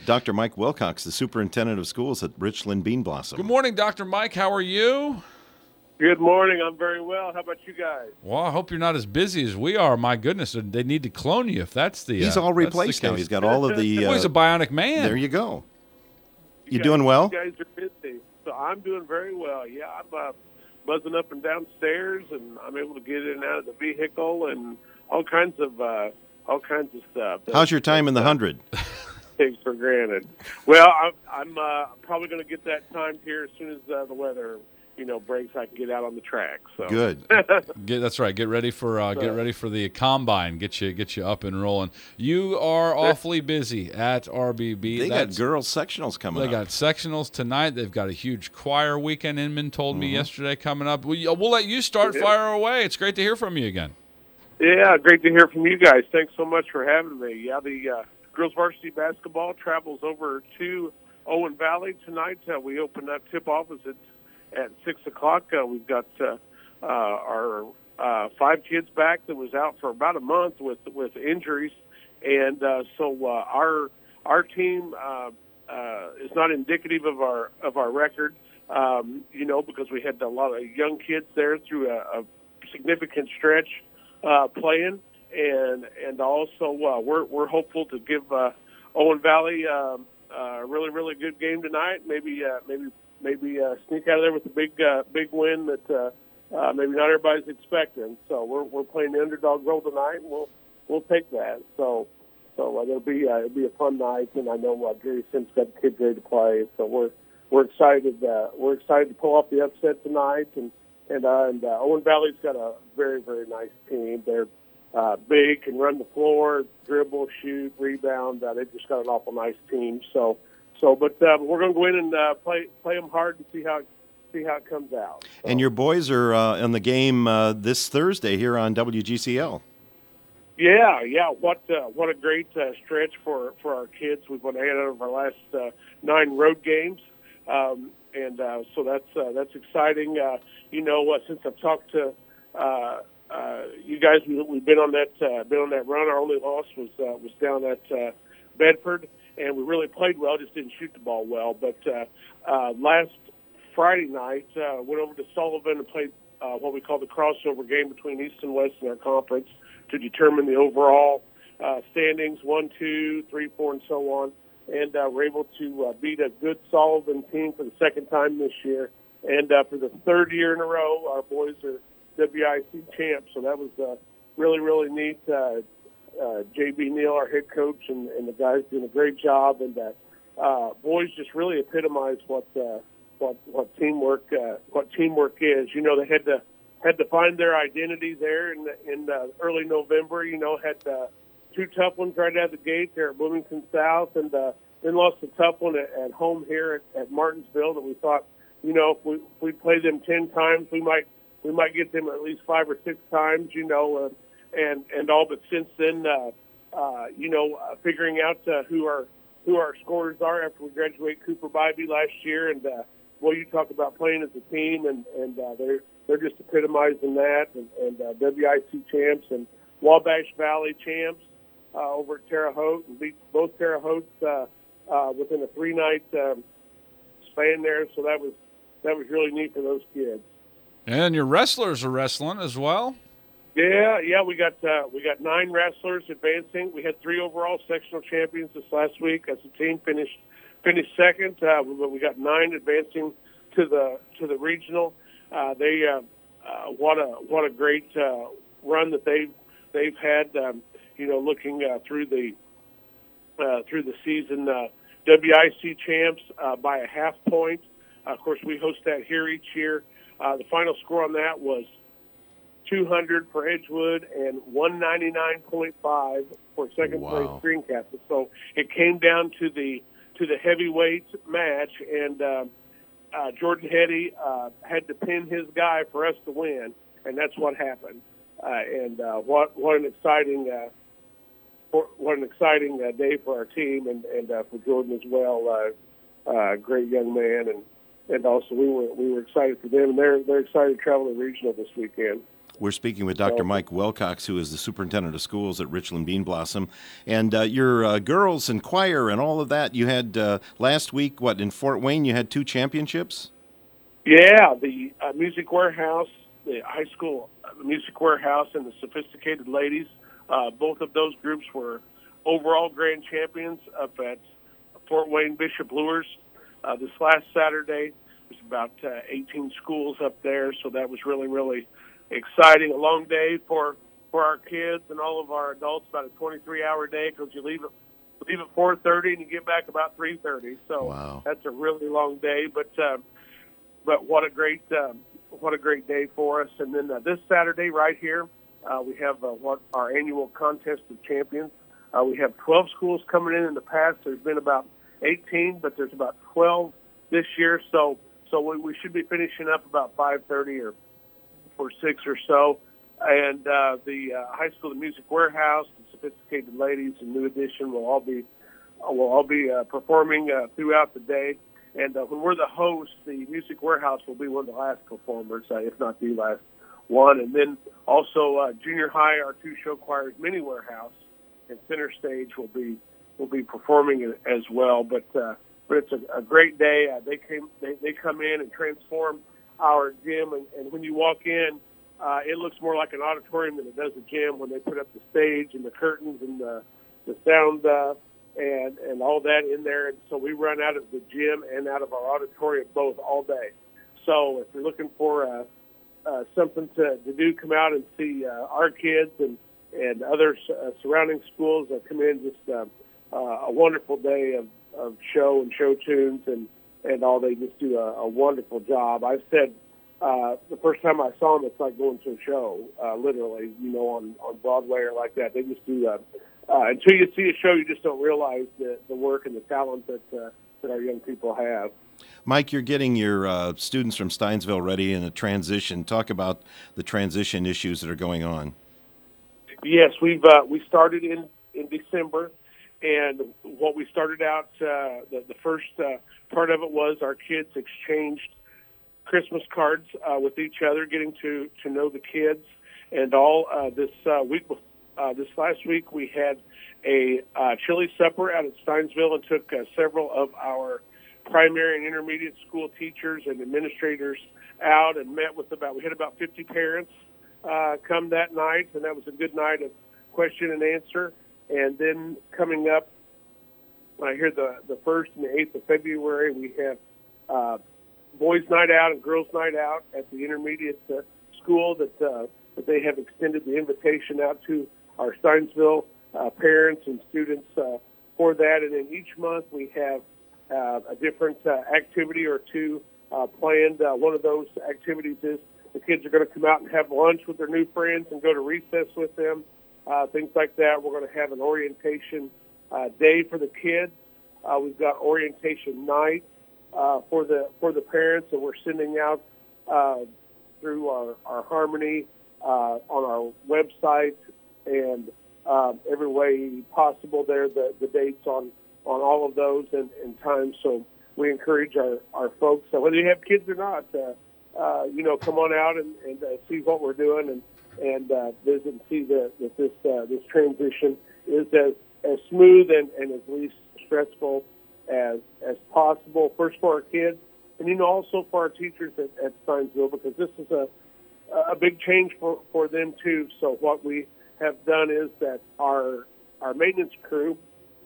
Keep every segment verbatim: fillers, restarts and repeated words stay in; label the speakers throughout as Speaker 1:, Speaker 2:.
Speaker 1: Doctor Mike Wilcox, the superintendent of schools at Richland Bean Blossom.
Speaker 2: Good morning, Doctor Mike. How are you?
Speaker 3: Good morning. I'm very well. How about you guys?
Speaker 2: Well, I hope you're not as busy as we are. My goodness, they need to clone you if that's the.
Speaker 1: He's
Speaker 2: uh,
Speaker 1: all replaced now. He's got all of the. Uh,
Speaker 2: well, he's a bionic man.
Speaker 1: There you go. You,
Speaker 3: you guys,
Speaker 1: doing well?
Speaker 3: You guys are busy, so I'm doing very well. Yeah, I'm uh, buzzing up and downstairs, and I'm able to get in and out of the vehicle and all kinds of uh, all kinds of stuff.
Speaker 1: How's your time in the hundred?
Speaker 3: Takes for granted. Well, I'm, I'm uh, probably going to get that timed here as soon as uh, the weather, you know, breaks. I can get out on the track. So
Speaker 1: good.
Speaker 2: Get, that's right. Get ready for uh, get ready for the combine. Get you get you up and rolling. You are awfully busy at R B B.
Speaker 1: They
Speaker 2: That's,
Speaker 1: got girls sectionals coming
Speaker 2: They
Speaker 1: up.
Speaker 2: got sectionals tonight. They've got a huge choir weekend. Inman told me mm-hmm. yesterday coming up. We'll, we'll let you start.
Speaker 3: Yeah.
Speaker 2: Fire away. It's great to hear from you again.
Speaker 3: Yeah, great to hear from you guys. Thanks so much for having me. Yeah, the uh, girls varsity basketball travels over to Owen Valley tonight. Uh, we open up tip-off at, at six o'clock. Uh, we've got uh, uh, our uh, five kids back that was out for about a month with with injuries. And uh, so uh, our our team uh, uh, is not indicative of our of our record, um, you know, because we had a lot of young kids there through a, a significant stretch uh, playing. And and also uh, we're we're hopeful to give uh, Owen Valley um, uh, a really really good game tonight. Maybe uh, maybe maybe uh, sneak out of there with a big uh, big win that uh, uh, maybe not everybody's expecting. So we're we're playing the underdog role tonight, and we'll we'll take that. So so uh, it'll be uh, it'll be a fun night, and I know uh, Gary Sims got the kids ready to play. So we're we're excited uh, we're excited to pull off the upset tonight, and and uh, and uh, Owen Valley's got a very very nice team. They're Uh, big, can run the floor, dribble, shoot, rebound. Uh, they've just got an awful nice team. So, so, but uh, we're going to go in and uh, play play them hard and see how see how it comes out. So.
Speaker 1: And your boys are uh, in the game uh, this Thursday here on W G C L.
Speaker 3: Yeah, yeah. What uh, what a great uh, stretch for, for our kids. We've won eight out of our last uh, nine road games, um, and uh, so that's uh, that's exciting. Uh, you know, uh, since I've talked to. Uh, Uh, you guys, we, we've been on that uh, been on that run. Our only loss was uh, was down at uh, Bedford, and we really played well. Just didn't shoot the ball well. But uh, uh, last Friday night, uh, went over to Sullivan and played uh, what we call the crossover game between East and West in our conference to determine the overall uh, standings: one, two, three, four, and so on. And uh, we're able to uh, beat a good Sullivan team for the second time this year, and uh, for the third year in a row, our boys are W I C champs, so that was uh, really, really neat. Uh, uh, J B Neal, our head coach, and, and the guys doing a great job. And uh, uh, boys just really epitomize what uh, what what teamwork uh, what teamwork is. You know, they had to had to find their identity there in the, in uh, early November. You know, had uh, two tough ones right out of the gate there at Bloomington South, and uh, then lost a tough one at, at home here at, at Martinsville. That we thought, you know, if we if we played them ten times, we might. We might get them at least five or six times, you know, uh, and and all. But since then, uh, uh, you know, uh, figuring out uh, who our who our scorers are after we graduate Cooper Bybee last year, and uh, well, you talk about playing as a team, and and uh, they're they're just epitomizing that, and, and uh, W I C champs and Wabash Valley champs uh, over at Terre Haute, and beat both Terre Hautes uh, uh, within a three night um, span there. So that was that was really neat for those kids.
Speaker 2: And your wrestlers are wrestling as well.
Speaker 3: Yeah, yeah, we got uh, we got nine wrestlers advancing. We had three overall sectional champions this last week as a team. Finished finished second, uh, but we got nine advancing to the to the regional. Uh, they uh, uh, what a what a great uh, run that they've they've had. Um, you know, looking uh, through the uh, through the season, uh, W I C champs uh, by a half point. Uh, of course, we host that here each year. Uh, the final score on that was two hundred for Edgewood and one ninety-nine point five for second
Speaker 1: wow.
Speaker 3: place Greencastle. So it came down to the to the heavyweight match, and uh, uh, Jordan Hetty uh, had to pin his guy for us to win, and that's what happened. Uh, and uh, what what an exciting uh, for, what an exciting uh, day for our team, and and uh, for Jordan as well. Uh, uh, great young man, and. And also, we were we were excited for them, and they're they're excited to travel the regional this weekend.
Speaker 1: We're speaking with Doctor Mike Wilcox, who is the superintendent of schools at Richland Bean Blossom. And uh, your uh, girls and choir and all of that, you had uh, last week, what, in Fort Wayne, you had two championships?
Speaker 3: Yeah, the uh, Music Warehouse, the high school uh, Music Warehouse, and the Sophisticated Ladies, uh, both of those groups were overall grand champions up at Fort Wayne Bishop Luers. Uh, this last Saturday, there's about uh, eighteen schools up there, so that was really, really exciting. A long day for, for our kids and all of our adults, about a twenty-three hour day, because you leave at, leave at four thirty and you get back about three thirty. So
Speaker 1: wow.
Speaker 3: That's a really long day, but uh, but what a great um, what a great day for us. And then uh, this Saturday right here, uh, we have uh, what our annual contest of champions. Uh, we have twelve schools coming in. In the past, there's been about eighteen, but there's about twelve this year. So so we, we should be finishing up about five thirty or or six or so. And uh, the uh, high school, the Music Warehouse, the Sophisticated Ladies, and New Edition will all be uh, will all be uh, performing uh, throughout the day. And uh, when we're the host, the Music Warehouse will be one of the last performers, uh, if not the last one. And then also uh, junior high, our two show choirs, Mini Warehouse and Center Stage will be will be performing as well. But uh, but it's a, a great day. Uh, they came they, they come in and transform our gym, and, and when you walk in, uh, it looks more like an auditorium than it does a gym when they put up the stage and the curtains and the the sound uh, and and all that in there. And so we run out of the gym and out of our auditorium both all day. So if you're looking for uh, uh, something to, to do, come out and see uh, our kids and and other uh, surrounding schools that come in. Just uh, uh, a wonderful day of, of show and show tunes and, and all. They just do a, a wonderful job. I've said uh, the first time I saw them, it's like going to a show, uh, literally, you know, on, on Broadway or like that. They just do, uh, uh, until you see a show, you just don't realize the, the work and the talent that, uh, that our young people have.
Speaker 1: Mike, you're getting your uh, students from Steinsville ready in a transition. Talk about the transition issues that are going on.
Speaker 3: Yes, we've uh, we started in, in December, and what we started out, uh, the, the first uh, part of it was our kids exchanged Christmas cards uh, with each other, getting to, to know the kids, and all uh, this uh, week. Uh, this last week we had a uh, chili supper out at Steinsville and took uh, several of our primary and intermediate school teachers and administrators out and met with about, we had about fifty parents uh, come that night, and that was a good night of question and answer. And then coming up, I hear the, the first and the eighth of February, we have uh, boys' night out and girls' night out at the intermediate uh, school that, uh, that they have extended the invitation out to our Steinsville uh, parents and students uh, for that. And then each month we have uh, a different uh, activity or two uh, planned. Uh, one of those activities is the kids are going to come out and have lunch with their new friends and go to recess with them, uh, things like that. We're going to have an orientation uh, day for the kids. Uh, we've got orientation night uh, for the for the parents, and we're sending out uh, through our, our Harmony uh, on our website and uh, every way possible there, the, the dates on, on all of those and, and times. So we encourage our, our folks, so whether you have kids or not, uh, uh, you know, come on out and, and uh, see what we're doing and, and uh, visit and see that, that this uh, this transition is as, as smooth and, and as least stressful as as possible, first for our kids and, you know, also for our teachers at, at Steinsville, because this is a, a big change for, for them, too. So what we have done is that our our maintenance crew,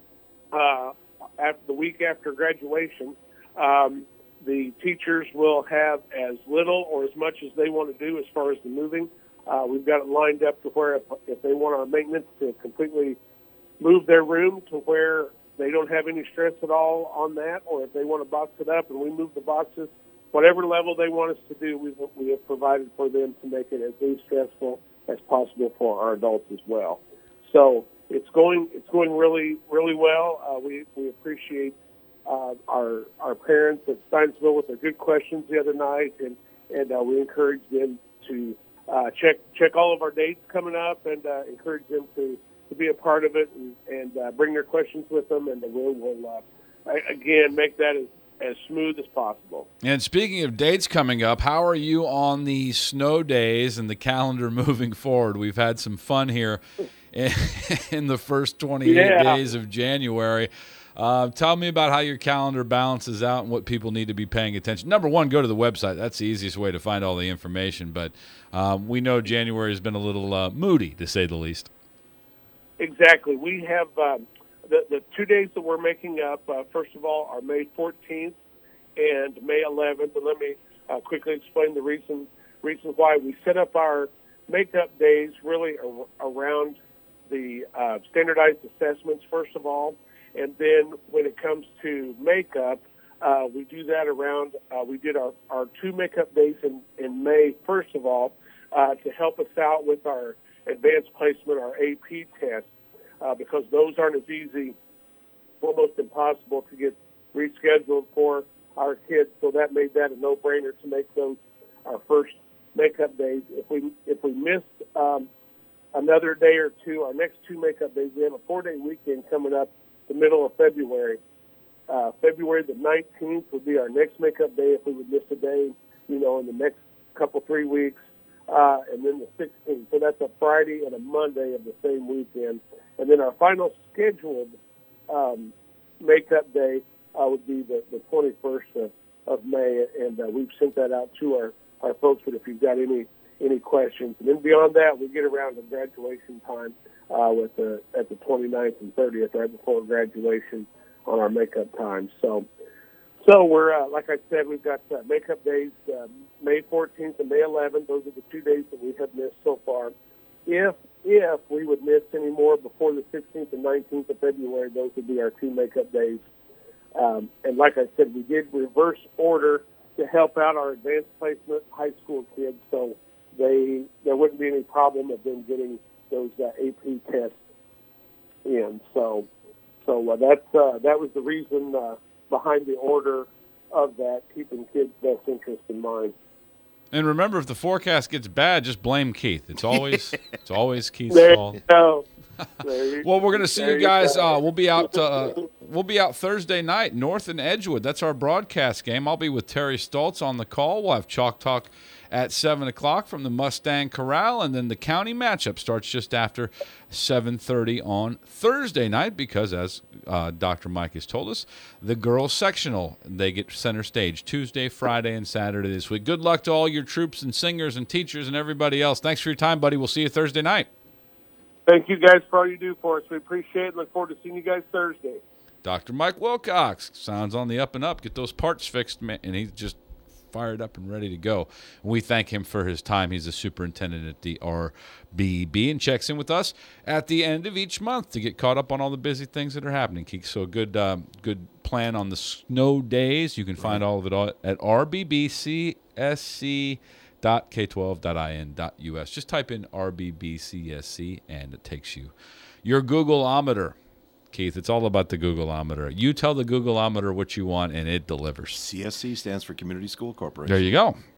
Speaker 3: uh, after the week after graduation, um, the teachers will have as little or as much as they want to do as far as the moving. Uh, we've got it lined up to where if, if they want our maintenance to completely move their room to where they don't have any stress at all on that, or if they want to box it up and we move the boxes, whatever level they want us to do, we've, we have provided for them to make it as least stressful as possible for our adults as well. So it's going it's going really really well. Uh, we we appreciate uh, our our parents at Steinsville with their good questions the other night, and and uh, we encourage them to uh, check check all of our dates coming up, and uh, encourage them to, to be a part of it and, and uh, bring their questions with them, and we will uh, again make that as as smooth as possible.
Speaker 2: And speaking of dates coming up, how are you on the snow days and the calendar moving forward? We've had some fun here in, in the first twenty-eight
Speaker 3: yeah.
Speaker 2: days of January. Uh, tell me about how your calendar balances out and what people need to be paying attention. Number one, go to the website. That's the easiest way to find all the information. But um, we know January has been a little uh, moody, to say the least.
Speaker 3: Exactly. We have um, the, the two days that we're making up, uh, first of all, are May fourteenth and May eleventh. And let me uh, quickly explain the reason, reason why. We set up our makeup days really ar- around the uh, standardized assessments, first of all. And then when it comes to makeup, uh, we do that around, uh, we did our, our two makeup days in, in May, first of all, uh, to help us out with our advanced placement, our A P tests, uh, because those aren't as easy, almost impossible to get rescheduled for our kids. So that made that a no-brainer to make those our first makeup days. If we, if we missed um, another day or two, our next two makeup days, we have a four-day weekend coming up the middle of February. Uh, February the nineteenth would be our next makeup day if we would miss a day, you know, in the next couple, three weeks. Uh, and then the sixteenth. So that's a Friday and a Monday of the same weekend. And then our final scheduled um, makeup day uh, would be the, the twenty-first of, of May. And uh, we've sent that out to our, our folks, but if you've got any, any questions. And then beyond that, we get around to graduation time. Uh, with the at the twenty-ninth and thirtieth, right before graduation, on our makeup time. So, so we're uh, like I said, we've got uh, makeup days uh, May fourteenth and May eleventh. Those are the two days that we have missed so far. If if we would miss any more before the sixteenth and nineteenth of February, those would be our two makeup days. Um, and like I said, we did reverse order to help out our advanced placement high school kids, so they there wouldn't be any problem of them getting those uh, A P tests in. So, so uh, that's uh, that was the reason uh, behind the order of that, keeping kids' best interest in mind.
Speaker 2: And remember, if the forecast gets bad, just blame Keith. It's always it's always Keith's
Speaker 3: there
Speaker 2: fault.
Speaker 3: You go. There you,
Speaker 2: Well, we're going to see
Speaker 3: there
Speaker 2: you guys.
Speaker 3: You
Speaker 2: uh, we'll be out. Uh, we'll be out Thursday night, North and Edgewood. That's our broadcast game. I'll be with Terry Stoltz on the call. We'll have Chalk Talk at seven o'clock from the Mustang Corral, and then the county matchup starts just after seven thirty on Thursday night because, as uh, Doctor Mike has told us, the girls sectional, they get center stage Tuesday, Friday, and Saturday this week. Good luck to all your troops and singers and teachers and everybody else. Thanks for your time, buddy. We'll see you Thursday night.
Speaker 3: Thank you guys for all you do for us. We appreciate it. Look forward to seeing you guys Thursday.
Speaker 2: Doctor Mike Wilcox sounds on the up and up. Get those parts fixed, man, and he's just fired up and ready to go. We thank him for his time. He's a superintendent at the R B B and checks in with us at the end of each month to get caught up on all the busy things that are happening. So good, um, good plan on the snow days. You can find all of it all at R B B C S C dot K twelve dot I N dot U S. Just type in R B B C S C and it takes you your Googleometer. Keith, it's all about the Googleometer. You tell the Googleometer what you want, and it delivers.
Speaker 1: C S C stands for Community School Corporation.
Speaker 2: There you go.